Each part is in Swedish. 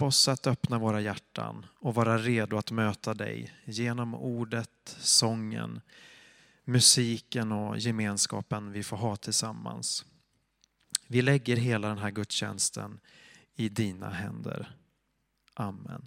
Hjälp oss att öppna våra hjärtan och vara redo att möta dig genom ordet, sången, musiken och gemenskapen vi får ha tillsammans. Vi lägger hela den här gudstjänsten i dina händer. Amen.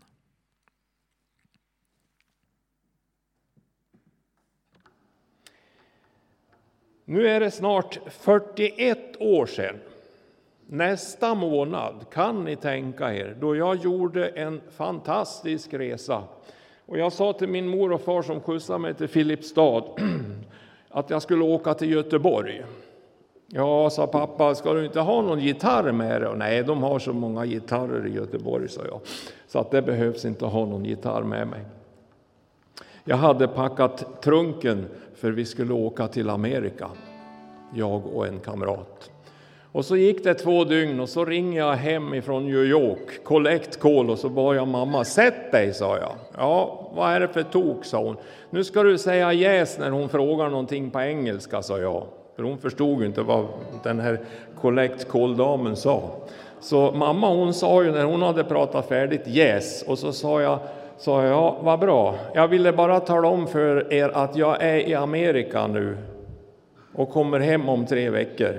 Nu är det snart 41 år sedan. Nästa månad, kan ni tänka er, då jag gjorde en fantastisk resa. Och jag sa till min mor och far som skjutsade mig till Filipstad att jag skulle åka till Göteborg. Ja, sa pappa, ska du inte ha någon gitarr med dig? Och nej, de har så många gitarrer i Göteborg, sa jag. Så att det behövs inte ha någon gitarr med mig. Jag hade packat trunken för vi skulle åka till Amerika. Jag och en kamrat. Och så gick det 2 dygn och så ringde jag hem ifrån New York. Collect call, och så bad jag mamma, sätt dig, sa jag. Ja, vad är det för tok, sa hon. Nu ska du säga yes när hon frågar någonting på engelska, sa jag. För hon förstod inte vad den här collect call-damen sa. Så mamma, hon sa ju när hon hade pratat färdigt yes. Och så sa jag, ja, vad bra. Jag ville bara tala om för er att jag är i Amerika nu. Och kommer hem om 3 veckor.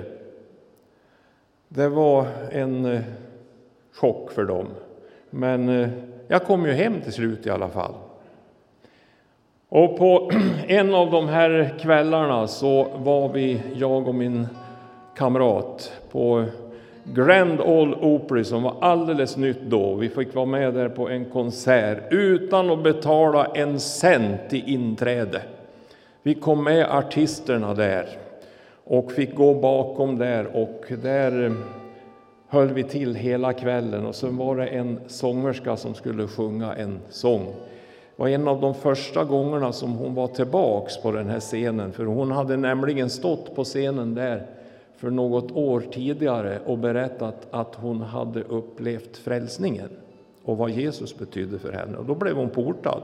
Det var en chock för dem. Men jag kom ju hem till slut i alla fall. Och på en av de här kvällarna så var vi, jag och min kamrat, på Grand Ole Opry som var alldeles nytt då. Vi fick vara med där på en konsert utan att betala en cent i inträde. Vi kom med artisterna där och fick gå bakom där, och där höll vi till hela kvällen. Och så var det en sångerska som skulle sjunga en sång. Det var en av de första gångerna som hon var tillbaks på den här scenen. För hon hade nämligen stått på scenen där för något år tidigare och berättat att hon hade upplevt frälsningen och vad Jesus betydde för henne. Och då blev hon portad.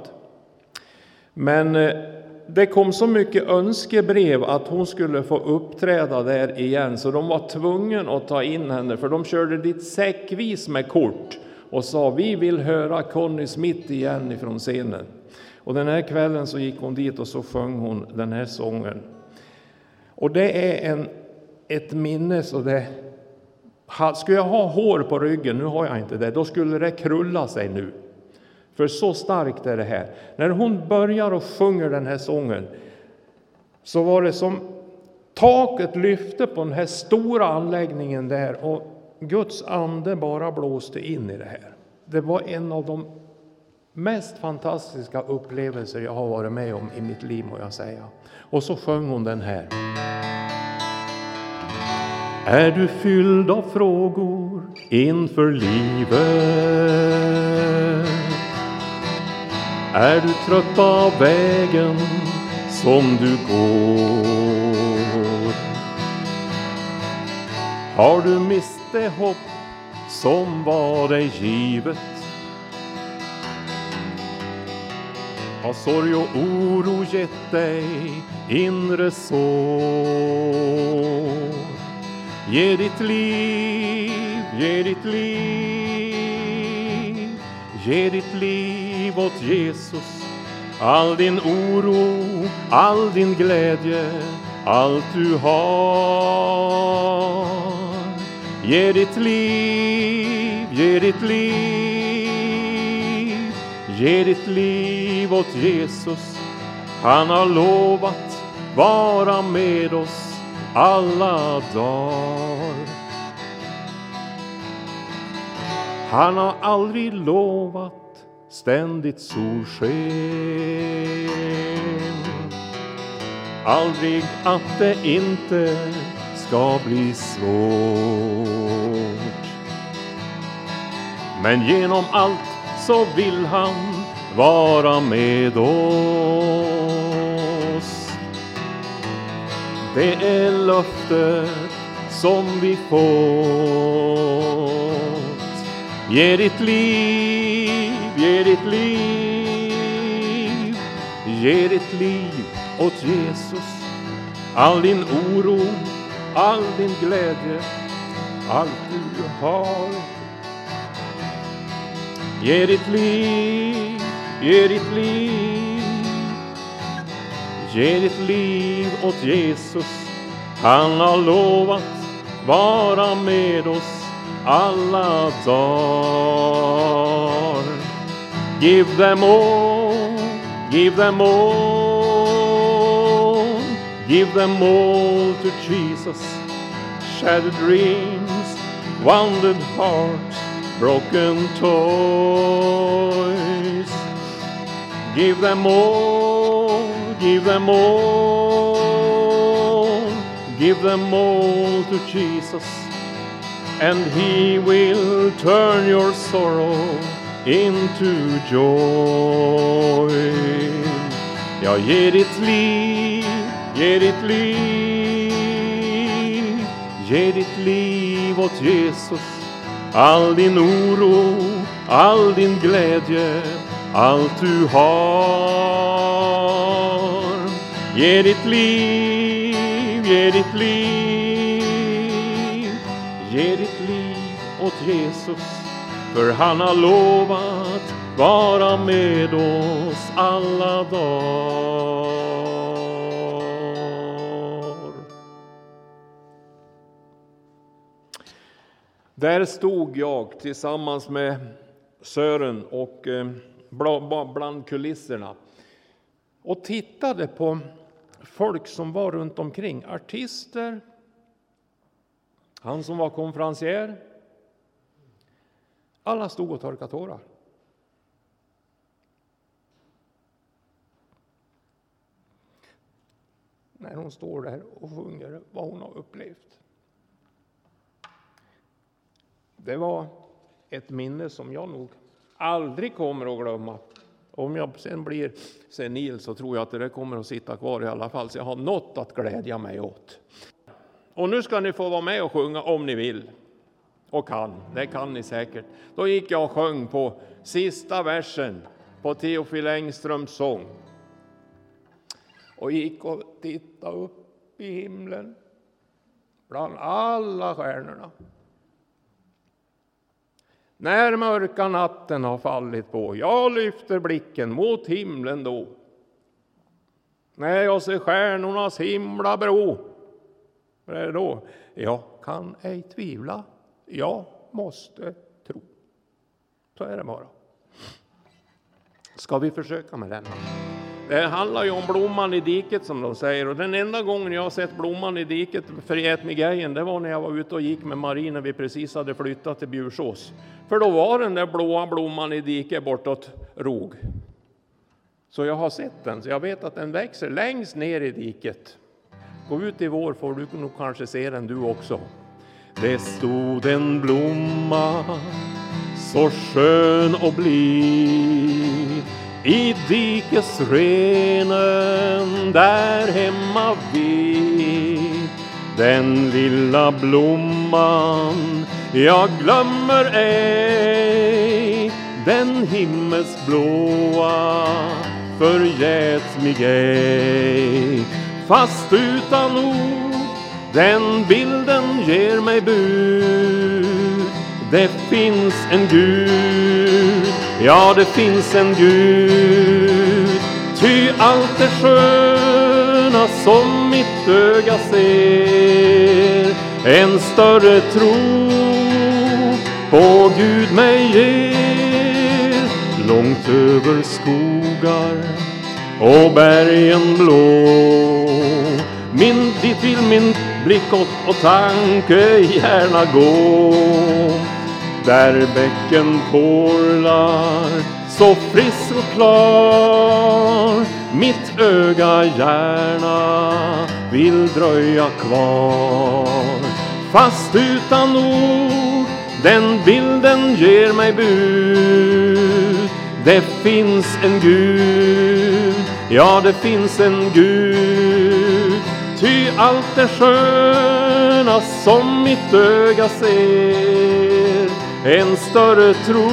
Men det kom så mycket önskebrev att hon skulle få uppträda där igen. Så de var tvungna att ta in henne, för de körde dit säckvis med kort. Och sa, vi vill höra Connie Smith igen ifrån scenen. Och den här kvällen så gick hon dit och så sjöng hon den här sången. Och det är ett minne så det... Skulle jag ha hår på ryggen, nu har jag inte det, då skulle det krulla sig nu. För så starkt är det här. När hon börjar och sjunger den här sången så var det som taket lyfte på den här stora anläggningen där, och Guds ande bara blåste in i det här. Det var en av de mest fantastiska upplevelser jag har varit med om i mitt liv, må jag säga. Och så sjöng hon den här. Är du fylld av frågor inför livet? Är du trött av vägen som du går? Har du mist det hopp som var dig givet? Har sorg och oro gett dig inre sår? Ge ditt liv, ge ditt liv, ge ditt liv åt Jesus. All din oro, all din glädje, allt du har. Ge ditt liv, ge ditt liv, ge ditt liv åt Jesus. Han har lovat vara med oss alla dagar. Han har aldrig lovat ständigt solsken. Aldrig att det inte ska bli svårt. Men genom allt så vill han vara med oss. Det är löftet som vi fått. Ge ditt liv, ge ditt liv, ge ditt liv åt Jesus. All din oro, all din glädje, allt du har. Ge ditt liv, ge ditt liv. Ge ditt liv åt Jesus. Han har lovat vara med oss alla dagar. Give them all, give them all, give them all to Jesus. Shattered dreams, wounded hearts, broken toys. Give them all, give them all, give them all to Jesus, and He will turn your sorrow into joy. Ja, ge ditt liv, ge ditt liv, ge ditt liv åt Jesus. All din oro, all din glädje, allt du har. Ge ditt liv, ge ditt liv, ge ditt liv åt Jesus. För han har lovat vara med oss alla dagar. Där stod jag tillsammans med Sören och bland kulisserna och tittade på folk som var runt omkring. Artister, han som var konferencier. Alla stod och torkade tårar. När hon står där och sjunger vad hon har upplevt. Det var ett minne som jag nog aldrig kommer att glömma. Om jag sen blir senil så tror jag att det kommer att sitta kvar i alla fall. Så jag har något att glädja mig åt. Och nu ska ni få vara med och sjunga om ni vill. Och kan, det kan ni säkert. Då gick jag och sjöng på sista versen på Teofil Engströms sång. Och gick och tittade upp i himlen bland alla stjärnorna. När mörka natten har fallit på, jag lyfter blicken mot himlen då. När jag ser stjärnornas himlabrå, vad är det då? Jag kan ej tvivla, jag måste tro. Så är det bara. Ska vi försöka med den? Det handlar ju om blomman i diket som de säger. Och den enda gången jag har sett blomman i diket förgät mig grejen, det var när jag var ute och gick med Marie när vi precis hade flyttat till Bjursås. För då var den där blåa blomman i diket bortåt Rog. Så jag har sett den, så jag vet att den växer längst ner i diket. Gå ut i vår får du nog kanske se den du också. Det stod en blomma så skön och blid i dikesrenen där hemma vid. Den lilla blomman jag glömmer ej, den himmelsblåa förgäts mig ej. Fast utan ord den bilden ger mig bud. Det finns en Gud, ja det finns en Gud. Ty allt det sköna som mitt öga ser, en större tro på Gud mig ger. Långt över skogar och bergen blå, dit vill min blick och tanke gärna gå. Där bäcken porlar så frisk och klar, mitt öga gärna vill dröja kvar. Fast utan ord den bilden ger mig bud. Det finns en Gud, ja det finns en Gud. Ty allt det sköna som mitt öga ser, en större tro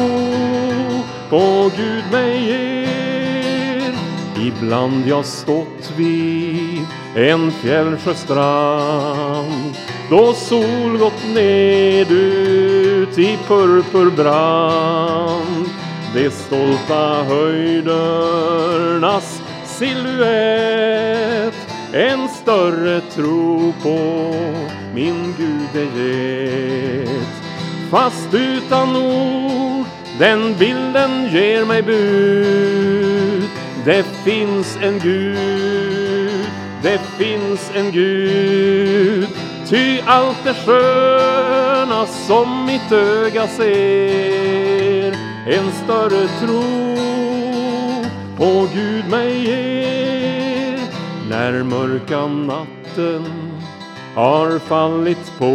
på Gud mig ger. Ibland jag stått vid en fjällsjöstrand, då sol gått ned ut i purpurbrand. de stolta höjdernas silhuett. En större tro på min Gud är gett. Fast utan ord, den bilden ger mig bud. Det finns en Gud, det finns en Gud. Ty allt det sköna som mitt öga ser, en större tro på Gud mig ger. När mörka natten har fallit på,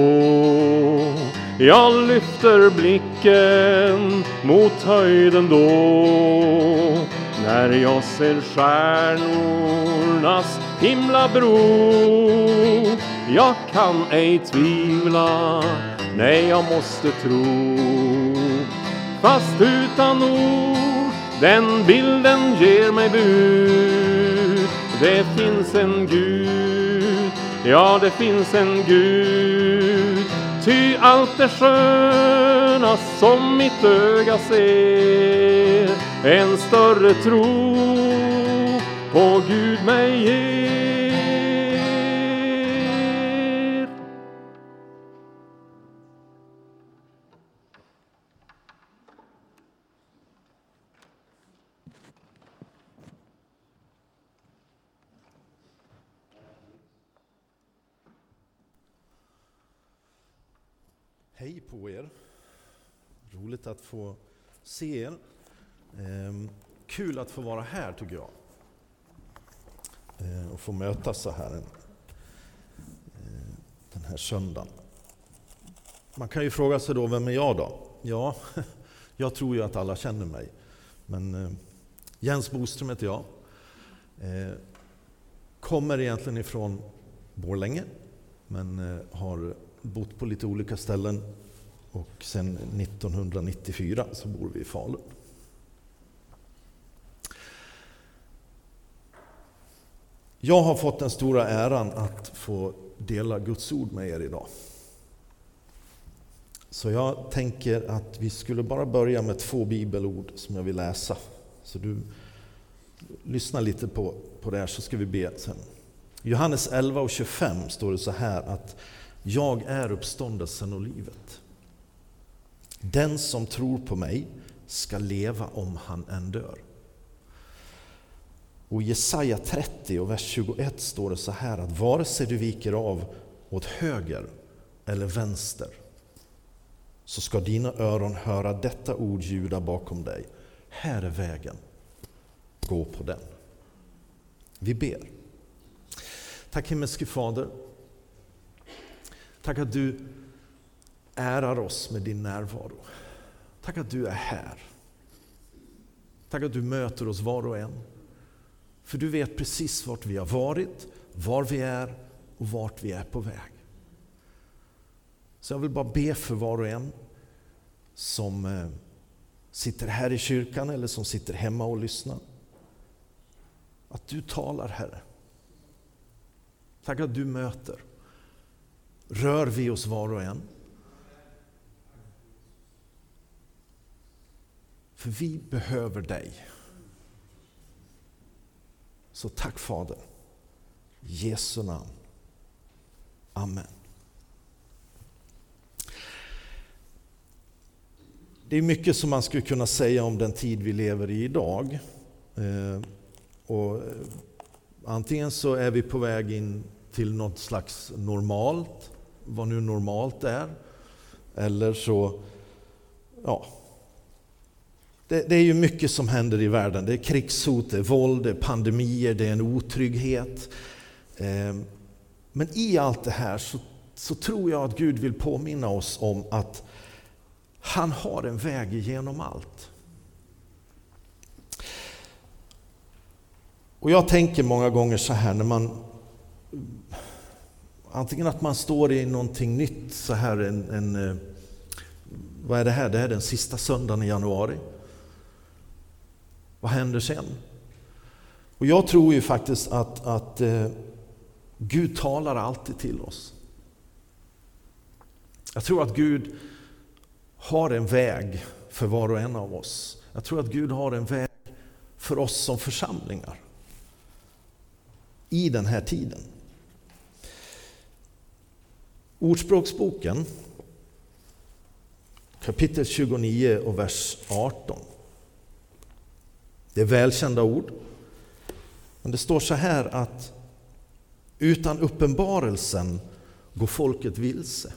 jag lyfter blicken mot höjden då. När jag ser stjärnornas himlabro, jag kan ej tvivla, nej jag måste tro. Fast utan ord, den bilden ger mig bud. Det finns en Gud, ja det finns en Gud. Ty allt det sköna som mitt öga ser, en större tro på Gud mig ger. Hej på er. Roligt att få se er. Kul att få vara här tycker jag. Och få mötas så här den här söndagen. Man kan ju fråga sig då, vem är jag då? Ja, jag tror ju att alla känner mig. Men Jens Boström heter jag. Kommer egentligen ifrån Borlänge, men har bott på lite olika ställen, och sen 1994 så bor vi i Falun. Jag har fått den stora äran att få dela Guds ord med er idag. Så jag tänker att vi skulle bara börja med 2 bibelord som jag vill läsa. Så du lyssnar lite på det här, så ska vi be sen. Johannes 11:25 står det så här att jag är uppståndelsen och livet. Den som tror på mig ska leva om han än dör. Och i Jesaja 30 och vers 21 står det så här att vare sig du viker av åt höger eller vänster, så ska dina öron höra detta ord ljuda bakom dig. Här är vägen, gå på den. Vi ber. Tack himmelske Fader. Tack att du ärar oss med din närvaro. Tack att du är här. Tack att du möter oss var och en. För du vet precis vart vi har varit, var vi är och vart vi är på väg. Så jag vill bara be för var och en som sitter här i kyrkan eller som sitter hemma och lyssnar. Att du talar, Herre. Tack att du möter. Rör vi oss var och en. För vi behöver dig. Så tack Fader. I Jesu namn. Amen. Det är mycket som man skulle kunna säga om den tid vi lever i idag. Och antingen så är vi på väg in till något slags normalt, vad nu normalt är. Eller så, ja. Det är ju mycket som händer i världen. Det är krigshot, det är våld, det är pandemier, det är en otrygghet. Men i allt det här så tror jag att Gud vill påminna oss om att han har en väg igenom allt. Och jag tänker många gånger så här när man antingen att man står i någonting nytt så här vad är det här? Det är den sista söndagen i januari. Vad händer sen? Och jag tror ju faktiskt att Gud talar alltid till oss. Jag tror att Gud har en väg för var och en av oss. Jag tror att Gud har en väg för oss som församlingar i den här tiden. Ordspråksboken, kapitel 29 och vers 18. Det är välkända ord. Men det står så här att utan uppenbarelsen går folket vilse.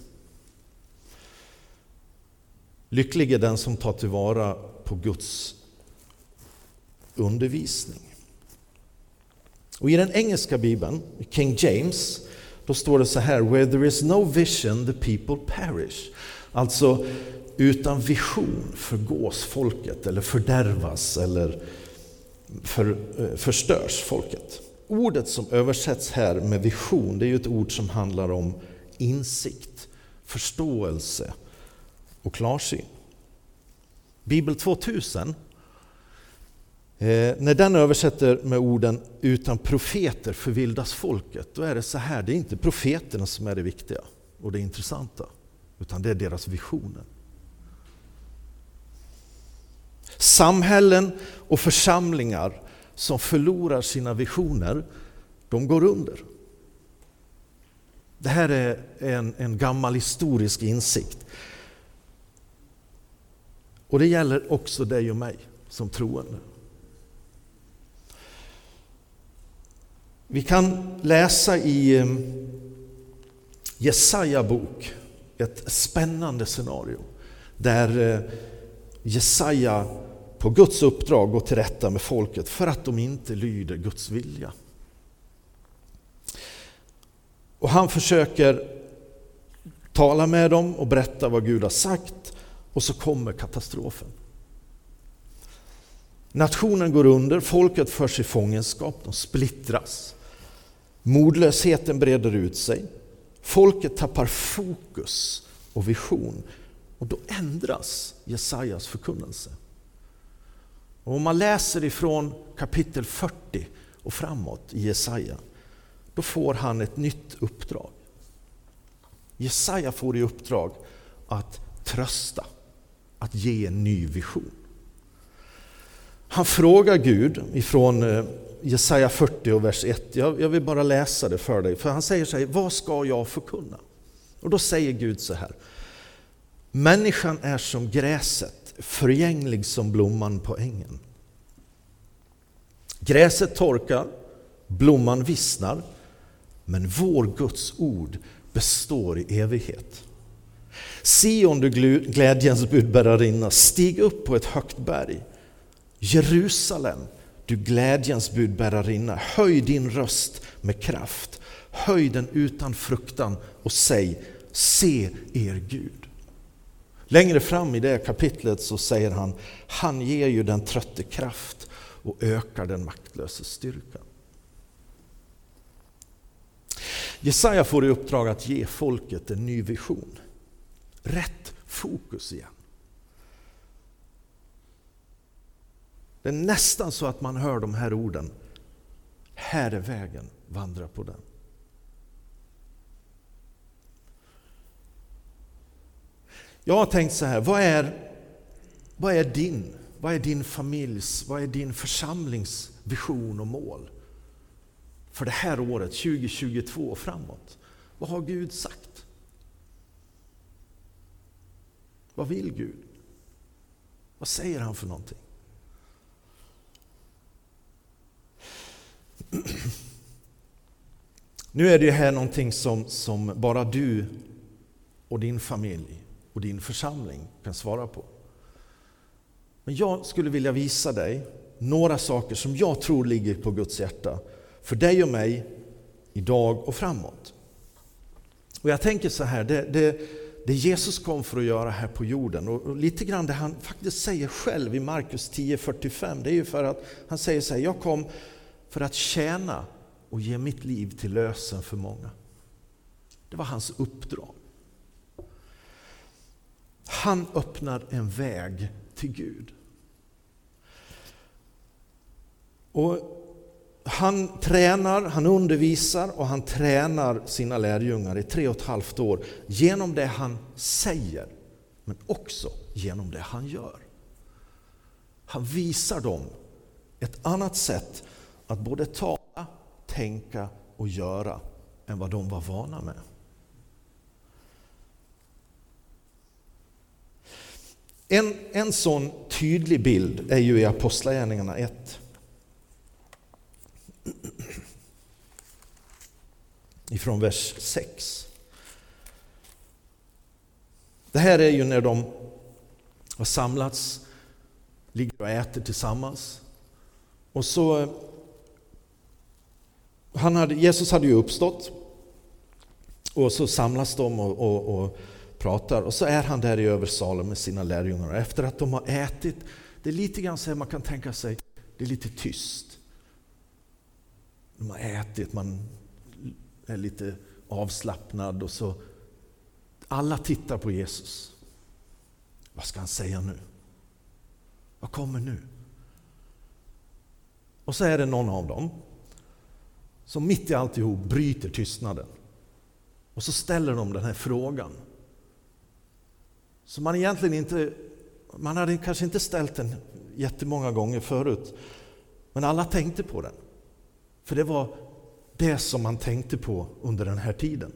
Lycklig är den som tar tillvara på Guds undervisning. Och i den engelska bibeln, King James, då står det så här: where there is no vision the people perish. Alltså utan vision förgås folket eller fördärvas eller förstörs folket. Ordet som översätts här med vision, det är ju ett ord som handlar om insikt, förståelse och klarsyn. Bibel 2000, när den översätter med orden utan profeter förvildas folket, då är det så här: det är inte profeterna som är det viktiga och det intressanta, utan det är deras visioner. Samhällen och församlingar som förlorar sina visioner, de går under. Det här är en gammal historisk insikt. Och det gäller också dig och mig som troende. Vi kan läsa i Jesaja bok ett spännande scenario där Jesaja på Guds uppdrag går till rätta med folket för att de inte lyder Guds vilja. Och han försöker tala med dem och berätta vad Gud har sagt, och så kommer katastrofen. Nationen går under, folket förs i fångenskap, de splittras. Modlösheten breder ut sig. Folket tappar fokus och vision, och då ändras Jesajas förkunnelse. Och om man läser ifrån kapitel 40 och framåt i Jesaja, då får han ett nytt uppdrag. Jesaja får i uppdrag att trösta, att ge en ny vision. Han frågar Gud ifrån Jesaja 40 och vers 1. Jag vill bara läsa det för dig. För han säger så här: vad ska jag förkunna? Och då säger Gud så här: människan är som gräset, förgänglig som blomman på ängen. Gräset torkar, blomman vissnar, men vår Guds ord består i evighet. Sion, du glädjens budbärarinna, stig upp på ett högt berg. Jerusalem, du glädjens budbärarinna, höj din röst med kraft. Höj den utan fruktan och säg: se er Gud. Längre fram i det kapitlet så säger han: han ger ju den trötte kraft och ökar den maktlösa styrka. Jesaja får i uppdrag att ge folket en ny vision. Rätt fokus igen. Det är nästan så att man hör de här orden: här är vägen, vandra på den. Jag har tänkt så här: vad är din familjs, vad är din församlings vision och mål för det här året 2022 och framåt? Vad har Gud sagt? Vad vill Gud? Vad säger han för någonting? Nu är det här någonting som bara du och din familj och din församling kan svara på. Men jag skulle vilja visa dig några saker som jag tror ligger på Guds hjärta för dig och mig idag och framåt. Och jag tänker så här, det Jesus kom för att göra här på jorden, och lite grann det han faktiskt säger själv i Markus 10:45, det är ju för att han säger så här: jag kom för att tjäna och ge mitt liv till lösen för många. Det var hans uppdrag. Han öppnar en väg till Gud. Och han tränar, han undervisar och han tränar sina lärjungar i 3,5 år genom det han säger, men också genom det han gör. Han visar dem ett annat sätt att både tala, tänka och göra än vad de var vana med. En sån tydlig bild är ju i Apostlagärningarna 1. Ifrån vers 6. Det här är ju när de har samlats, ligger och äter tillsammans. Och så Jesus hade ju uppstått. Och så samlas de och pratar. Och så är han där i Översalen med sina lärjungar. Och efter att de har ätit, det är lite grann så här man kan tänka sig, det är lite tyst. De har ätit, man är lite avslappnad och så alla tittar på Jesus. Vad ska han säga nu? Vad kommer nu? Och så är det någon av dem som mitt i alltihop bryter tystnaden. Och så ställer de den här frågan. Så man egentligen inte, man hade kanske inte ställt den jättemånga gånger förut. Men alla tänkte på den. För det var det som man tänkte på under den här tiden.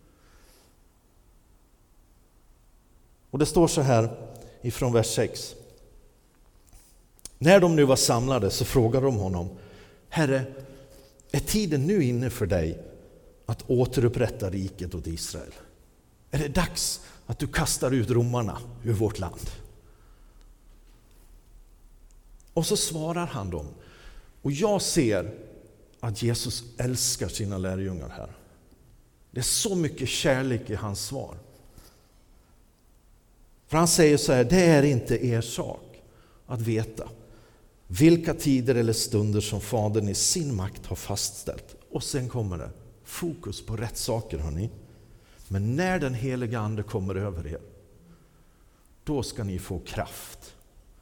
Och det står så här ifrån vers 6. När de nu var samlade så frågade de honom: Herre, är tiden nu inne för dig att återupprätta riket åt Israel? Är det dags att du kastar ut romarna ur vårt land? Och så svarar han dem. Och jag ser att Jesus älskar sina lärjungar här. Det är så mycket kärlek i hans svar. För han säger så här: det är inte er sak att veta vilka tider eller stunder som Fadern i sin makt har fastställt. Och sen kommer det fokus på rätt saker, hörni. Men när den heliga ande kommer över er, då ska ni få kraft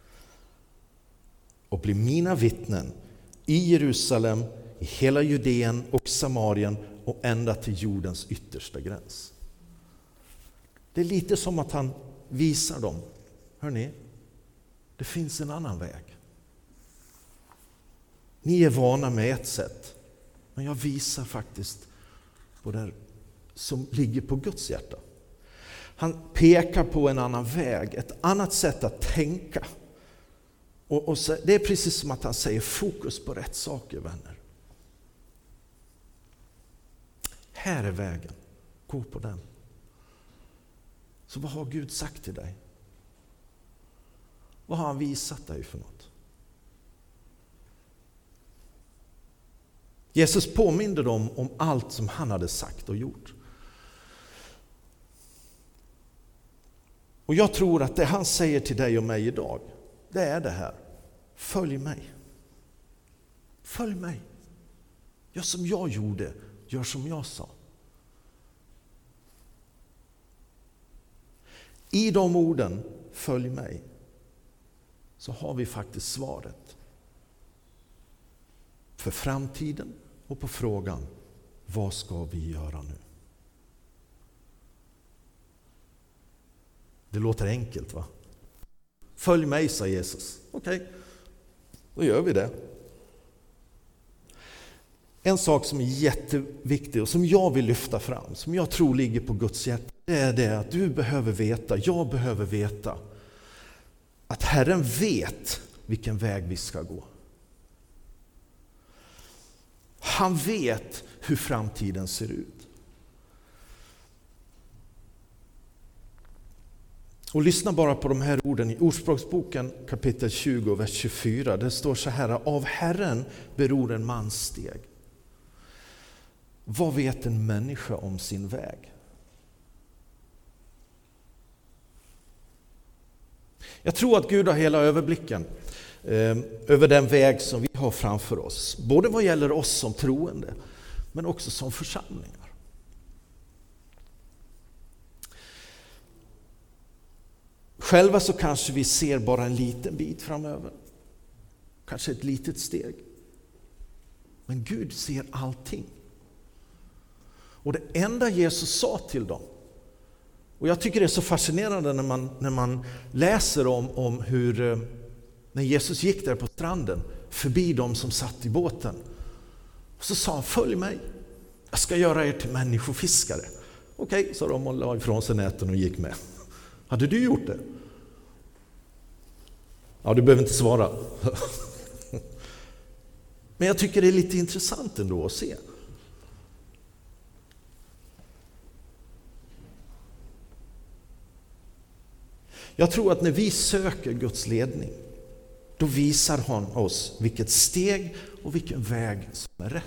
och bli mina vittnen i Jerusalem, i hela Judeen och Samarien och ända till jordens yttersta gräns. Det är lite som att han visar dem: hörni, det finns en annan väg. Ni är vana med ett sätt, men jag visar faktiskt på det som ligger på Guds hjärta. Han pekar på en annan väg, ett annat sätt att tänka. Och så, det är precis som att han säger: fokus på rätt saker, vänner. Här är vägen, gå på den. Så vad har Gud sagt till dig? Vad har han visat dig för något? Jesus påminde dem om allt som han hade sagt och gjort. Och jag tror att det han säger till dig och mig idag, det är det här: följ mig. Följ mig. Gör som jag gjorde, gör som jag sa. I de orden, följ mig, så har vi faktiskt svaret för framtiden och på frågan: vad ska vi göra nu? Det låter enkelt, va? Följ mig, sa Jesus. Okej, då gör vi det. En sak som är jätteviktig och som jag vill lyfta fram, som jag tror ligger på Guds hjärta, det är det att du behöver veta, jag behöver veta, att Herren vet vilken väg vi ska gå. Han vet hur framtiden ser ut. Och lyssna bara på de här orden i Ordspråksboken kapitel 20 vers 24. Det står så här: av Herren beror en mans steg. Vad vet en människa om sin väg? Jag tror att Gud har hela överblicken över den väg som vi har framför oss. Både vad gäller oss som troende, men också som församlingar. Själva så kanske vi ser bara en liten bit framöver. Kanske ett litet steg. Men Gud ser allting. Och det enda Jesus sa till dem, och jag tycker det är så fascinerande när man läser om hur när Jesus gick där på stranden förbi dem som satt i båten. Och så sa han, följ mig. Jag ska göra er till människofiskare. Okej, sa de och la ifrån sig näten och gick med. Hade du gjort det? Ja, du behöver inte svara. Men jag tycker det är lite intressant ändå att se. Jag tror att när vi söker Guds ledning, då visar han oss vilket steg och vilken väg som är rätt.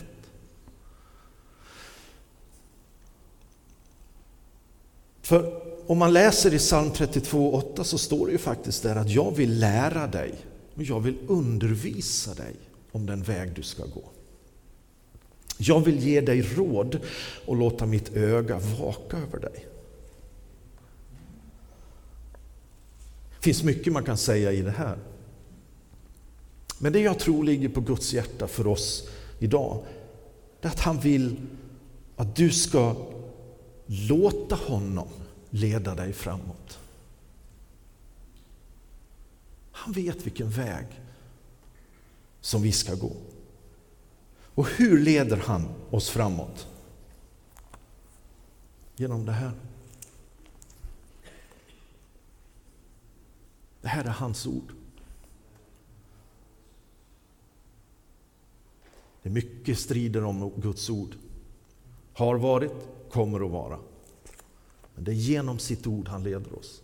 För om man läser i psalm 32:8 så står det ju faktiskt där att jag vill lära dig och jag vill undervisa dig om den väg du ska gå. Jag vill ge dig råd och låta mitt öga vaka över dig. Det finns mycket man kan säga i det här. Men det jag tror ligger på Guds hjärta för oss idag, det är att han vill att du ska låta honom leda dig framåt. Han vet vilken väg som vi ska gå. Och hur leder han oss framåt? Genom det här. Det här är hans ord. Det är mycket strider om Guds ord. Har varit, kommer att vara. Men det är genom sitt ord han leder oss.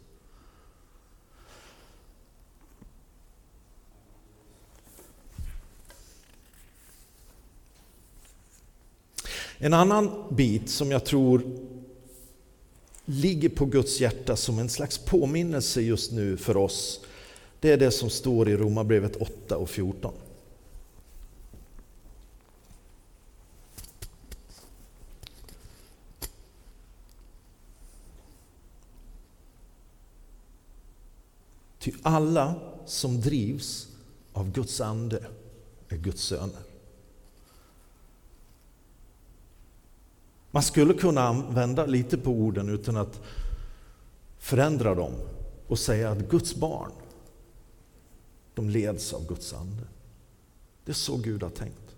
En annan bit som jag tror ligger på Guds hjärta som en slags påminnelse just nu för oss, det är det som står i Romarbrevet 8 och 14. Ty alla som drivs av Guds ande är Guds söner. Man skulle kunna använda lite på orden utan att förändra dem och säga att Guds barn, de leds av Guds ande. Det är så Gud har tänkt.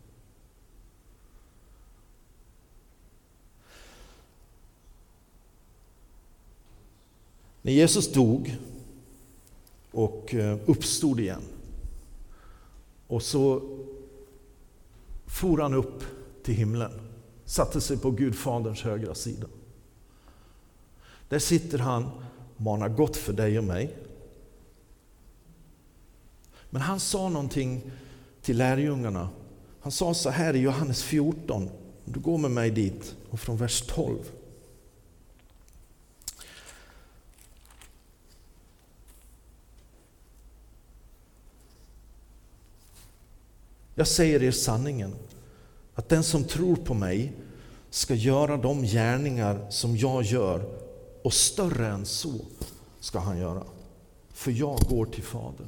När Jesus dog och uppstod igen, och så for han upp till himlen, satte sig på Gud Faderns högra sida. Där sitter han, manar gott för dig och mig. Men han sa någonting till lärjungarna. Han sa så här i Johannes 14, du går med mig dit, och från vers 12. Jag säger er sanningen, att den som tror på mig ska göra de gärningar som jag gör, och större än så ska han göra. För jag går till Fadern.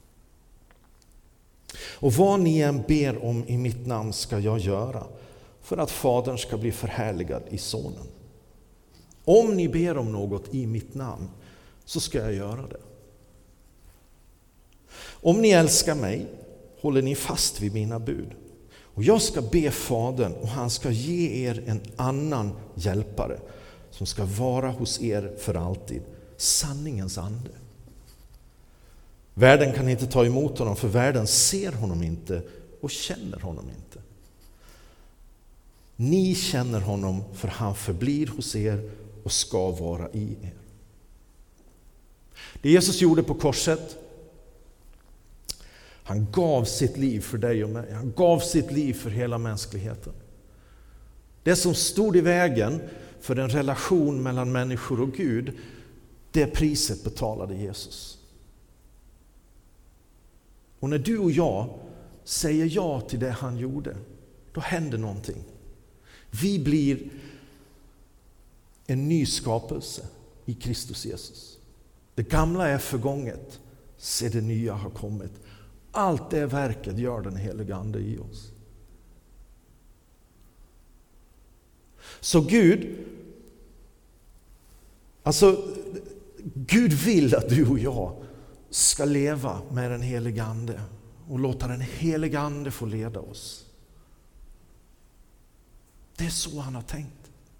Och vad ni än ber om i mitt namn ska jag göra, för att Fadern ska bli förhärligad i Sonen. Om ni ber om något i mitt namn, så ska jag göra det. Om ni älskar mig, håller ni fast vid mina bud. Och jag ska be Fadern, och han ska ge er en annan hjälpare som ska vara hos er för alltid, sanningens ande. Världen kan inte ta emot honom, för världen ser honom inte och känner honom inte. Ni känner honom, för han förblir hos er och ska vara i er. Det Jesus gjorde på korset, han gav sitt liv för dig och mig. Han gav sitt liv för hela mänskligheten. Det som stod i vägen för en relation mellan människor och Gud, det priset betalade Jesus. Och när du och jag säger ja till det han gjorde, då händer någonting. Vi blir en ny skapelse i Kristus Jesus. Det gamla är förgånget, se det nya har kommit. Allt det verket gör den heliga ande i oss. Så Gud vill att du och jag ska leva med den helige Ande och låta den helige Ande få leda oss. Det är så han har tänkt.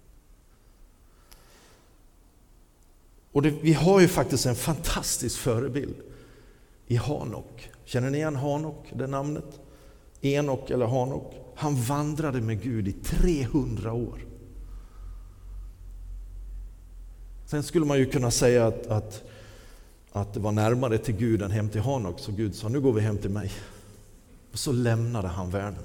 Och vi har ju faktiskt en fantastisk förebild i Hanok. Känner ni igen Hanok, det namnet? Enok eller Hanok. Han vandrade med Gud i 300 år. Sen skulle man ju kunna säga att det var närmare till Gud än hem till Hanok. Så Gud sa, nu går vi hem till mig. Och så lämnade han världen.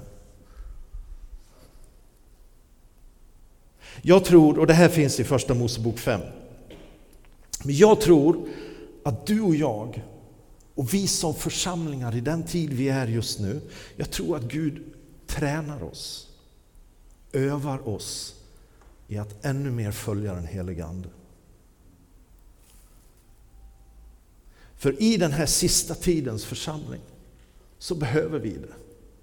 Jag tror, och det här finns i Första Mosebok 5. Men jag tror att du och jag och vi som församlingar i den tid vi är just nu, jag tror att Gud tränar oss, övar oss i att ännu mer följa den helige Ande. För i den här sista tidens församling så behöver vi det.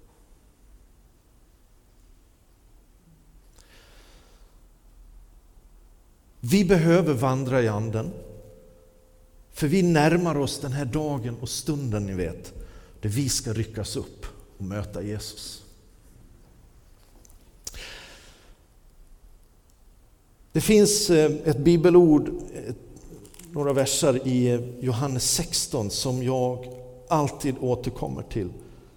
Vi behöver vandra i anden. För vi närmar oss den här dagen och stunden, ni vet, där vi ska ryckas upp och möta Jesus. Det finns ett bibelord, några verser i Johannes 16 som jag alltid återkommer till.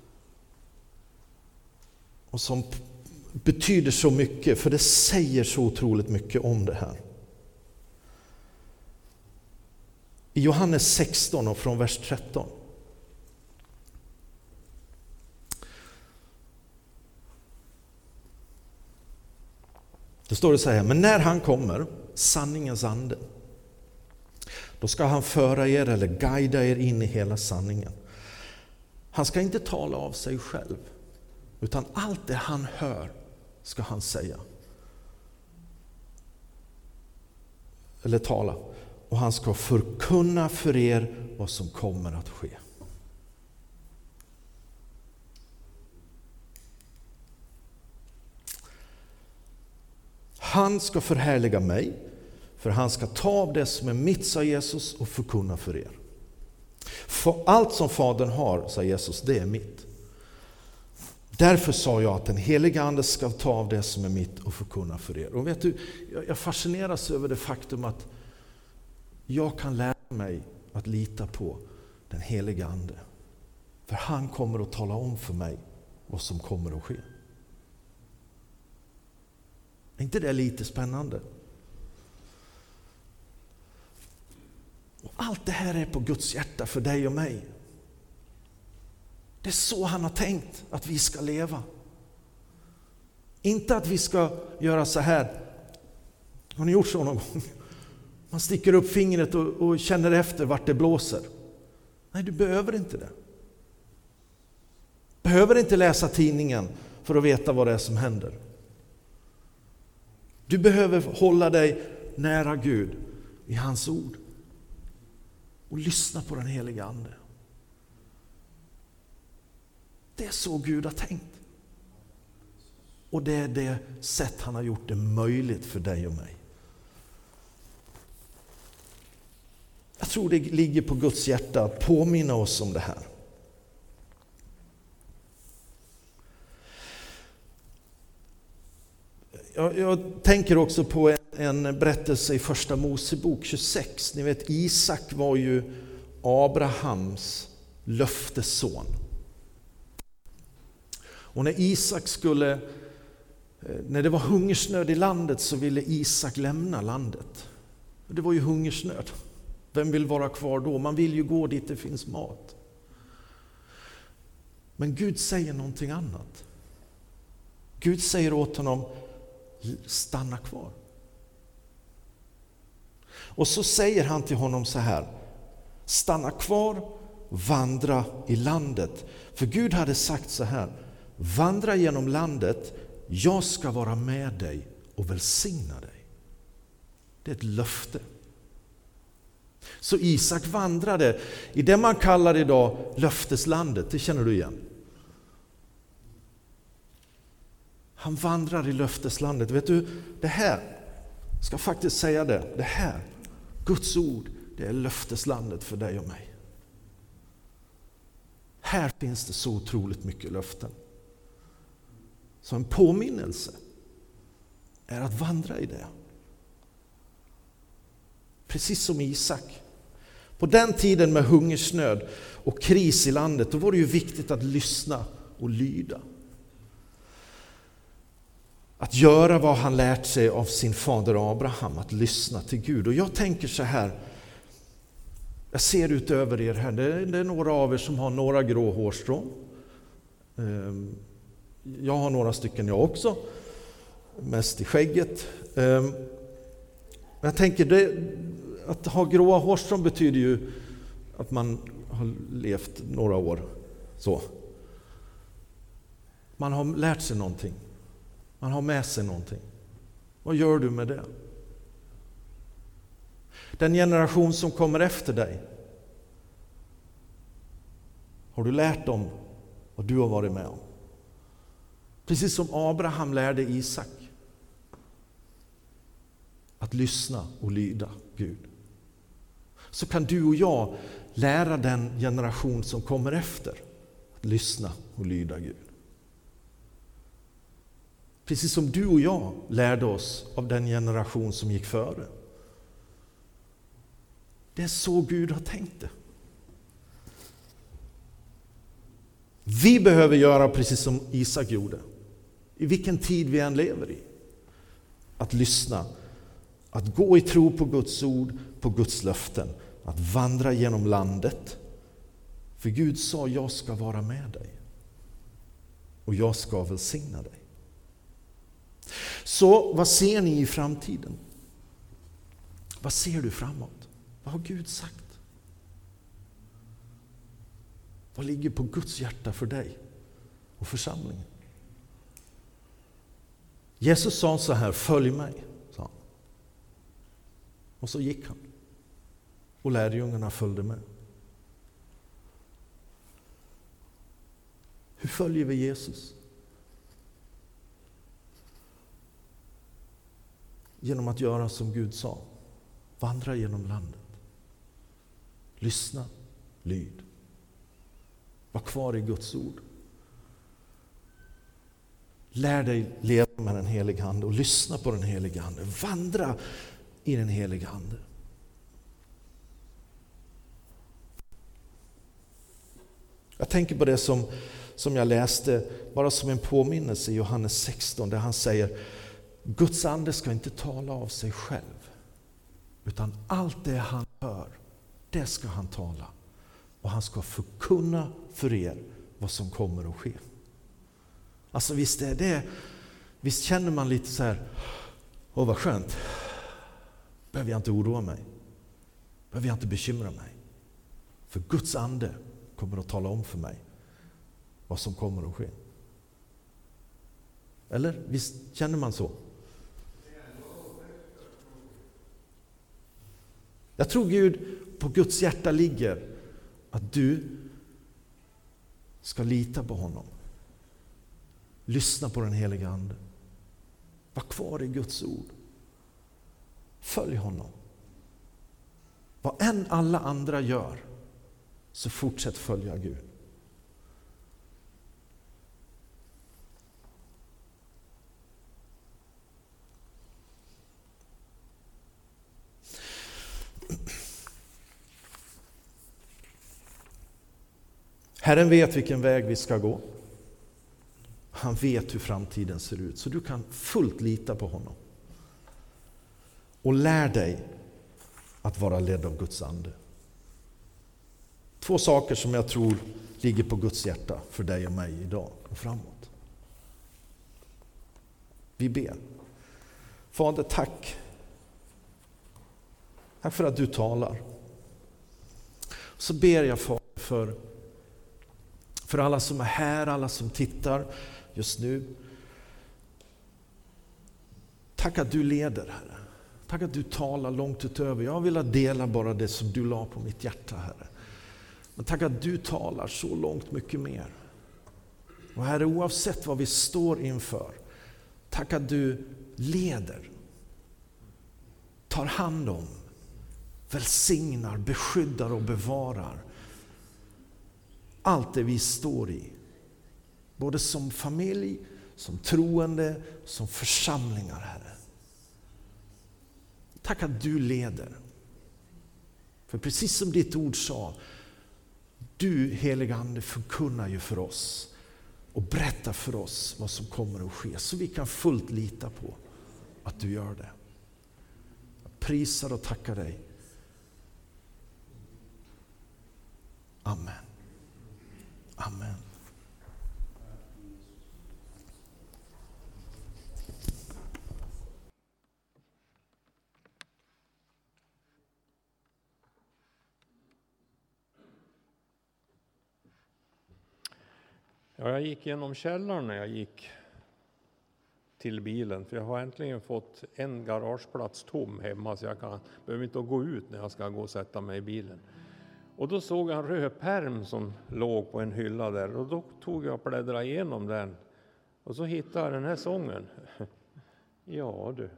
Och som betyder så mycket, för det säger så otroligt mycket om det här. I Johannes 16 och från vers 13. Det står det så här: men när han kommer, sanningens ande, då ska han föra er eller guida er in i hela sanningen. Han ska inte tala av sig själv, utan allt det han hör ska han säga. Eller tala. Och han ska förkunna för er vad som kommer att ske. Han ska förhärliga mig, för han ska ta av det som är mitt, sa Jesus, och förkunna för er. För allt som Fadern har, sa Jesus, det är mitt. Därför sa jag att den heliga Ande ska ta av det som är mitt och förkunna för er. Och vet du, jag fascineras över det faktum att jag kan lära mig att lita på den heliga Ande. För han kommer att tala om för mig vad som kommer att ske. Är inte det lite spännande? Och allt det här är på Guds hjärta för dig och mig. Det är så han har tänkt att vi ska leva. Inte att vi ska göra så här. Har ni gjort så någon gång? Man sticker upp fingret och känner efter vart det blåser. Nej, du behöver inte det. Behöver inte läsa tidningen för att veta vad det är som händer. Du behöver hålla dig nära Gud i hans ord. Och lyssna på den heliga Ande. Det är så Gud har tänkt. Och det är det sätt han har gjort det möjligt för dig och mig. Jag tror det ligger på Guds hjärta att påminna oss om det här. Jag tänker också på en berättelse i Första Mosebok 26. Ni vet, Isak var ju Abrahams löftesson. Och när det var hungersnöd i landet så ville Isak lämna landet. Det var ju hungersnöd. Vem vill vara kvar då? Man vill ju gå dit det finns mat. Men Gud säger någonting annat. Gud säger åt honom, stanna kvar. Och så säger han till honom så här: stanna kvar, vandra i landet. För Gud hade sagt så här: vandra genom landet, jag ska vara med dig och välsigna dig. Det är ett löfte. Så Isak vandrade i det man kallar idag löfteslandet, det känner du igen. Han vandrar i löfteslandet. Vet du, det här, ska faktiskt säga det här, Guds ord, det är löfteslandet för dig och mig. Här finns det så otroligt mycket löften. Så en påminnelse är att vandra i det. Precis som Isak. På den tiden med hungersnöd och kris i landet, då var det ju viktigt att lyssna och lyda. Att göra vad han lärt sig av sin fader Abraham, att lyssna till Gud. Och jag tänker så här, jag ser utöver er här, det är några av er som har några grå hårstrån. Jag har några stycken jag också, mest i skägget. Men jag tänker, att ha gråa hårstrån betyder ju att man har levt några år så. Man har lärt sig någonting. Man har med sig någonting. Vad gör du med det? Den generation som kommer efter dig, har du lärt dem vad du har varit med om? Precis som Abraham lärde Isak att lyssna och lyda Gud, så kan du och jag lära den generation som kommer efter att lyssna och lyda Gud. Precis som du och jag lärde oss av den generation som gick före. Det är så Gud har tänkt det. Vi behöver göra precis som Isak gjorde. I vilken tid vi än lever i. Att lyssna. Att gå i tro på Guds ord, på Guds löften. Att vandra genom landet. För Gud sa, jag ska vara med dig. Och jag ska välsigna dig. Så vad ser ni i framtiden? Vad ser du framåt? Vad har Gud sagt? Vad ligger på Guds hjärta för dig och församlingen? Jesus sa så här, följ mig, sa han. Och så gick han. Och lärjungarna följde med. Hur följer vi Jesus? Genom att göra som Gud sa. Vandra genom landet. Lyssna, lyd. Var kvar i Guds ord. Lär dig leva med den heliga Ande och lyssna på den heliga Ande. Vandra i den heliga Ande. Jag tänker på det som jag läste bara som en påminnelse i Johannes 16, där han säger, Guds ande ska inte tala av sig själv, utan allt det han hör, det ska han tala. Och han ska förkunna för er vad som kommer att ske. Alltså visst är det, visst känner man lite så här, åh vad skönt. Behöver jag inte oroa mig? Behöver jag inte bekymra mig? För Guds ande kommer att tala om för mig vad som kommer att ske. Eller visst känner man så? Jag tror Gud, på Guds hjärta ligger att du ska lita på honom. Lyssna på den heliga Ande. Var kvar i Guds ord. Följ honom. Vad än alla andra gör, så fortsätt följa Gud. Herren vet vilken väg vi ska gå. Han vet hur framtiden ser ut. Så du kan fullt lita på honom. Och lär dig att vara ledd av Guds ande. 2 saker som jag tror ligger på Guds hjärta för dig och mig idag och framåt. Vi ber. Fader, tack. Tack för att du talar. Så ber jag för alla som är här, alla som tittar just nu. Tack att du leder, Herre. Tack att du talar långt utöver. Jag vill dela bara det som du la på mitt hjärta, Herre. Men tack att du talar så långt mycket mer. Och Herre, oavsett vad vi står inför, tack att du leder, tar hand om, välsignar, beskyddar och bevarar. allt det vi står i. Både som familj, som troende, som församlingar, Herre. Tack att du leder. För precis som ditt ord sa, du heliga Ande förkunnar ju för oss och berättar för oss vad som kommer att ske. Så vi kan fullt lita på att du gör det. Jag prisar och tackar dig. Amen. Amen. Ja, jag gick genom källaren när jag gick till bilen. För jag har äntligen fått en garageplats tom hemma. Så jag behöver inte gå ut när jag ska gå och sätta mig i bilen. Och då såg jag en röd pärm som låg på en hylla där. Och då tog jag och bläddrade igenom den. Och så hittade jag den här sången. Ja du.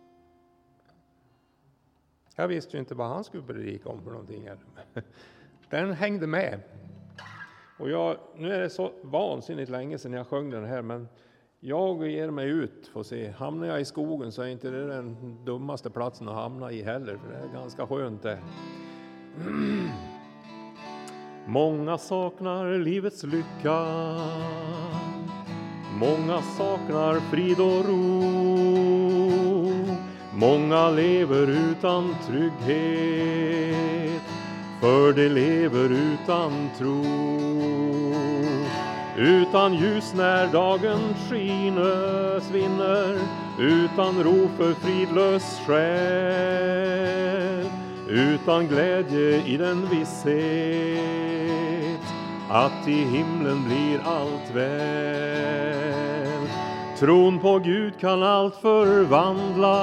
Jag visste ju inte vad han skulle predika om för någonting. Den hängde med. Och nu är det så vansinnigt länge sedan jag sjöng den här, men jag ger mig ut, får se. Hamnar jag i skogen så är inte det den dummaste platsen att hamna i heller, för det är ganska skönt det. Många saknar livets lycka, många saknar frid och ro, många lever utan trygghet, för de lever utan tro. Utan ljus när dagen skiner, svinner, utan ro för fridlös själ, utan glädje i den visshet att i himlen blir allt väl. Tron på Gud kan allt förvandla,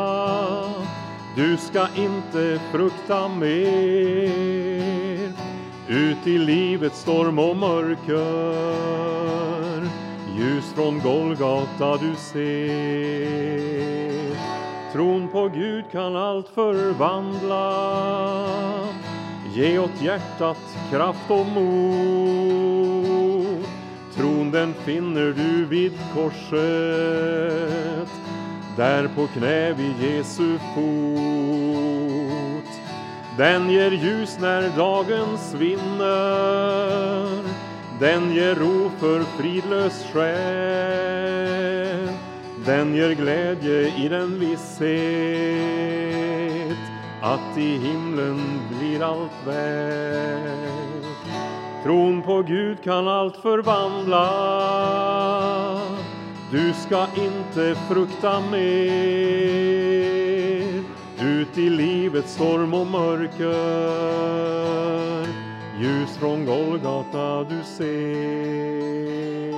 du ska inte frukta mer. Ut i livets storm och mörker, ljus från Golgata du ser. Tron på Gud kan allt förvandla, ge åt hjärtat kraft och mod. Tron den finner du vid korset, där på knä vid Jesu fot. Den ger ljus när dagen svinner, den ger ro för fridlös själ, den ger glädje i den visshet att i himlen blir allt väl. Tron på Gud kan allt förvandla, du ska inte frukta mer. Ut i livets storm och mörker, ljus från Golgata du ser.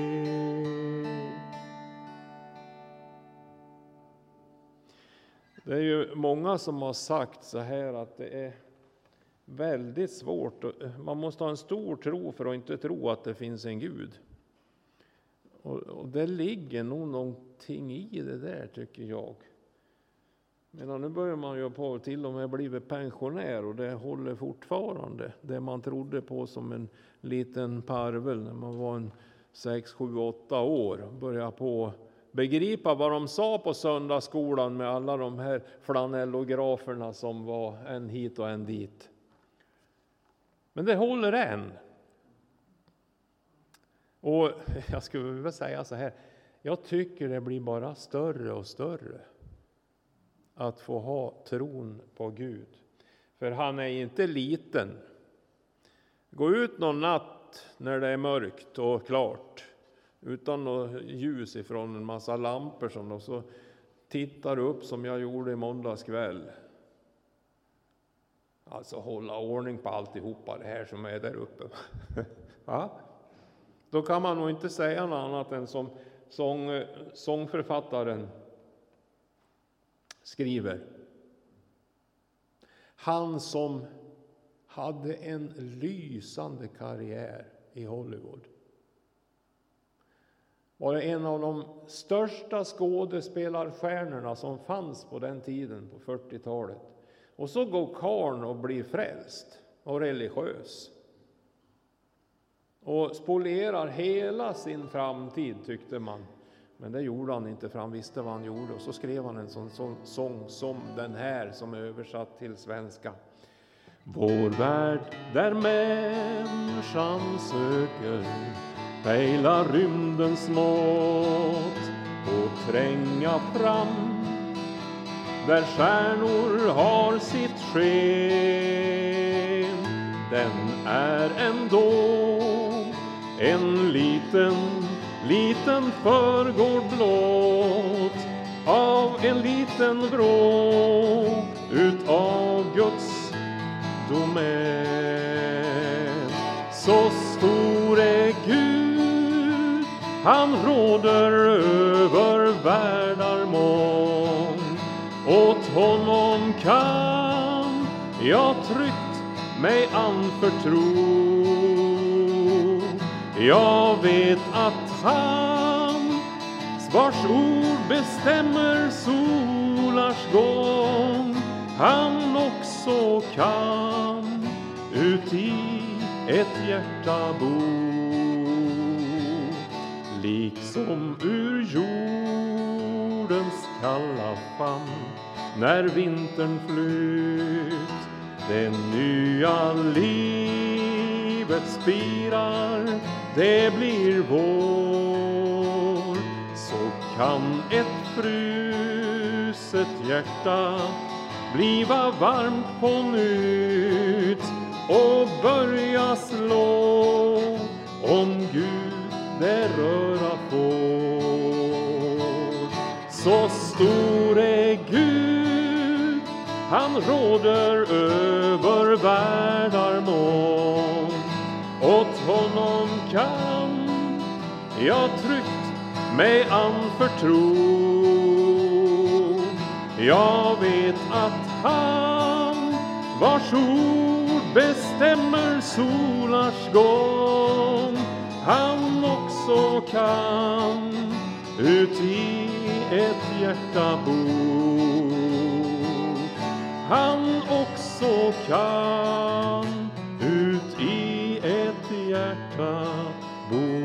Det är ju många som har sagt så här att det är väldigt svårt. Man måste ha en stor tro för att inte tro att det finns en Gud. Och det ligger nog någonting i det där, tycker jag. Men nu börjar man ju på till och med blivit pensionär, och det håller fortfarande. Det man trodde på som en liten parvel när man var en 6, 7, 8 år. Börjar på begripa vad de sa på söndagsskolan med alla de här flanellograferna som var en hit och en dit. Men det håller än. Och jag skulle vilja säga så här. Jag tycker det blir bara större och större att få ha tron på Gud. För han är inte liten. Gå ut någon natt när det är mörkt och klart, utan något ljus ifrån en massa lampor som de så tittar upp som jag gjorde i måndags kväll. Alltså hålla ordning på alltihopa det här som är där uppe. Ja? Då kan man nog inte säga något annat än som sångförfattaren skriver. Han som hade en lysande karriär i Hollywood var en av de största skådespelarstjärnorna som fanns på den tiden, på 40-talet. Och så går karln och blir frälst och religiös. och spolierar hela sin framtid, tyckte man. Men det gjorde han inte, för han visste vad han gjorde. Och så skrev han en sån sång som den här, som är översatt till svenska. Vår värld där människan söker pejla rymdens mått och tränga fram där stjärnor har sitt sken. Den är ändå en liten förgård blott av en liten vrå utav Guds domän. Så stor är Gud, han råder över världar mång. Åt honom kan jag tryggt mig anförtro. Jag vet att han, vars ord bestämmer solars gång, han också kan ut i ett hjärta bo. Liksom ur jordens kalla famn när vintern flytt det nya livet spirar, det blir vår. Så kan ett fruset hjärta bliva varmt på nytt och börja slå om Gud det röra får. Så stor är Gud, han råder över världar mång. Åt honom kan jag tryggt mig anförtro. Jag vet att han, vars ord bestämmer solars gång, han också kan ut i ett hjärta bo. Han också kan ut i ett hjärta bo.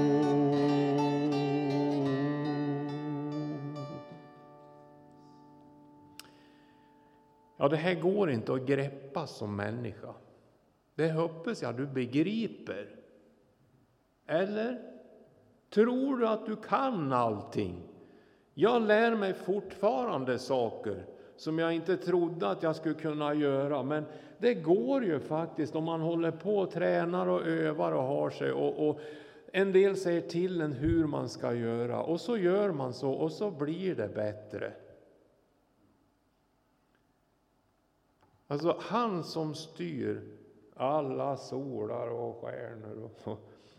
Ja, det här går inte att greppa som människa. Det hoppas jag du begriper. Eller? Tror du att du kan allting? Jag lär mig fortfarande saker som jag inte trodde att jag skulle kunna göra. Men det går ju faktiskt om man håller på och tränar och övar och har sig. Och en del säger till en hur man ska göra. Och så gör man så och så blir det bättre. Alltså han som styr alla solar och stjärnor och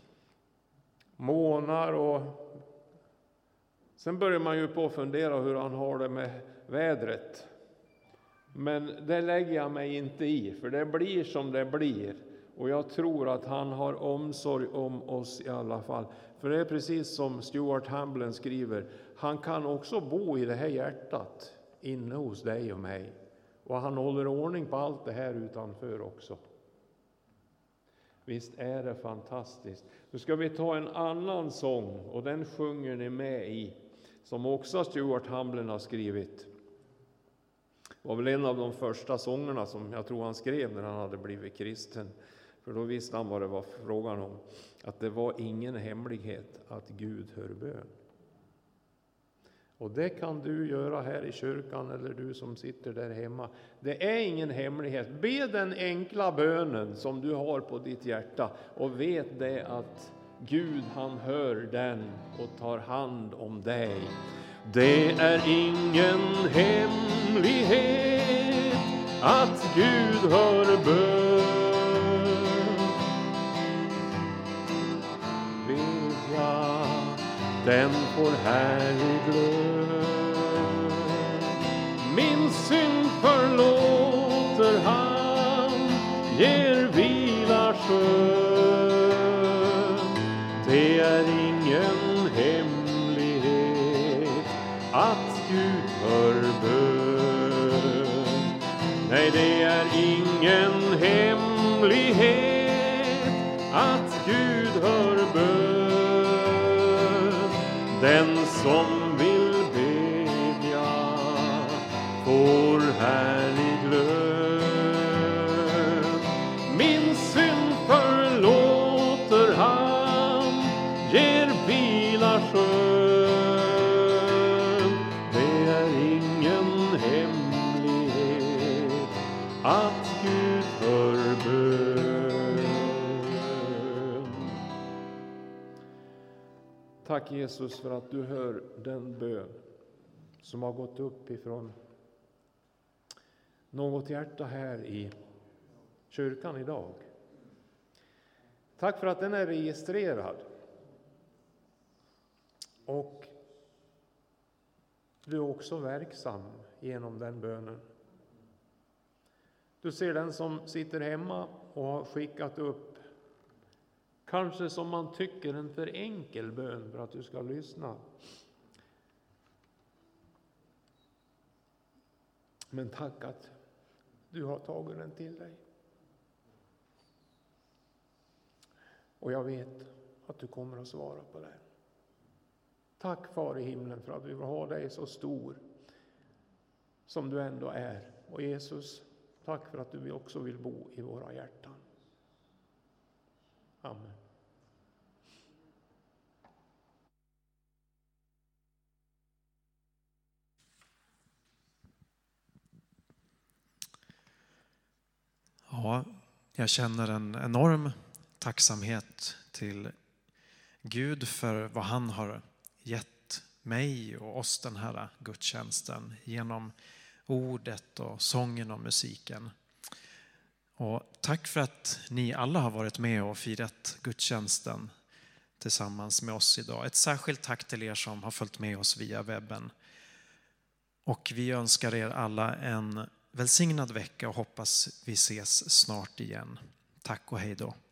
månar och sen börjar man ju på att fundera hur han har det med vädret. Men det lägger jag mig inte i, för det blir som det blir. Och jag tror att han har omsorg om oss i alla fall. För det är precis som Stuart Hamblen skriver. Han kan också bo i det här hjärtat inne hos dig och mig. Och han håller ordning på allt det här utanför också. Visst är det fantastiskt. Nu ska vi ta en annan sång och den sjunger ni med i. Som också Stuart Hamblen har skrivit. Det var väl en av de första sångerna som jag tror han skrev när han hade blivit kristen. För då visste han vad det var frågan om. Att det var ingen hemlighet att Gud hör bön. Och det kan du göra här i kyrkan eller du som sitter där hemma. Det är ingen hemlighet. Be den enkla bönen som du har på ditt hjärta och vet det att Gud han hör den och tar hand om dig. Det är ingen hemlighet att Gud hör bön. Vet jag, den får härlig glöd. Min synd förlåter han, ger vila skön. Det är ingen hemlighet att Gud hör bön. Nej, det är ingen hemlighet att Gud Den som vill bedja får härlig lön. Min synd förlåter han, ger vila skön. Det är ingen hemlighet att Gud hör bön. Tack Jesus för att du hör den bön som har gått upp ifrån något hjärta här i kyrkan idag. Tack för att den är registrerad. Och du är också verksam genom den bönen. Du ser den som sitter hemma och har skickat upp, kanske som man tycker en för enkel bön för att du ska lyssna. Men tack att du har tagit den till dig. Och jag vet att du kommer att svara på det. Tack Far i himlen för att vi vill ha dig så stor som du ändå är. Och Jesus, tack för att du också vill bo i våra hjärtan. Amen. Ja, jag känner en enorm tacksamhet till Gud för vad han har gett mig och oss den här gudstjänsten genom ordet och sången och musiken. Och tack för att ni alla har varit med och firat gudstjänsten tillsammans med oss idag. Ett särskilt tack till er som har följt med oss via webben. Och vi önskar er alla en välsignad vecka och hoppas vi ses snart igen. Tack och hej då.